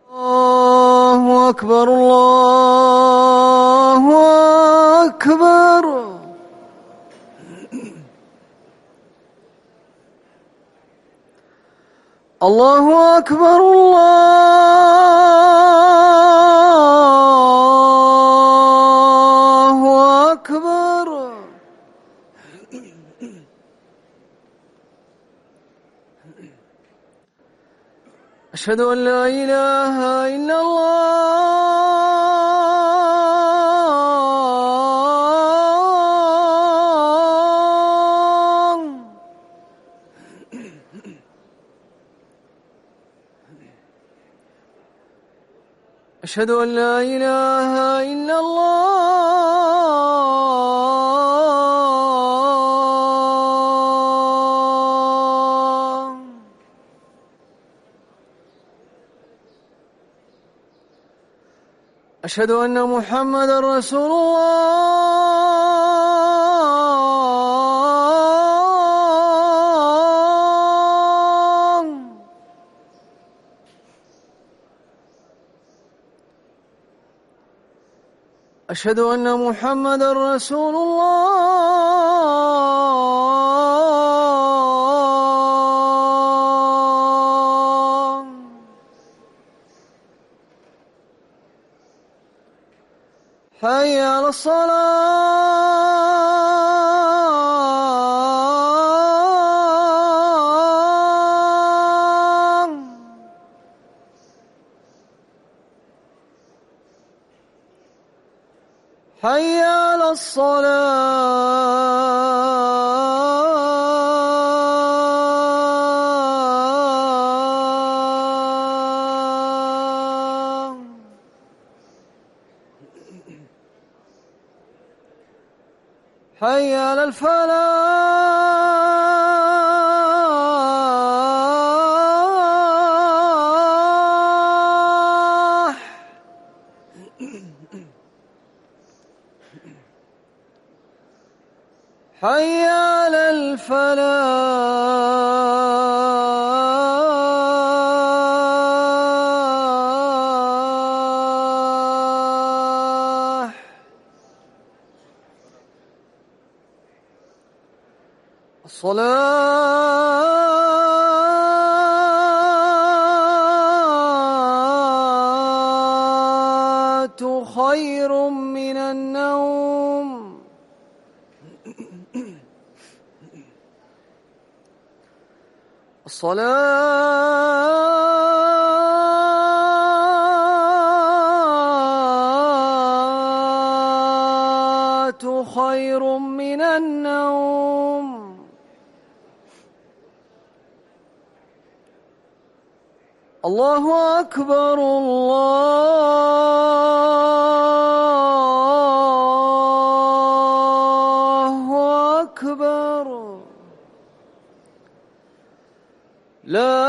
الله أكبر الله أكبر. الله أكبر الله أكبر. أشهد أن لا إله إلا الله. أشهد أن لا إله إلا الله. أشهد أن محمدًا رسول الله. أشهد أن محمدًا رسول الله. حي على الصلاة. حي على الصلاة. حي على الفلاح. حي على الفلاح. الصلاة خير من النوم. الصلاة خير من النوم. الله أكبر الله أكبر. لا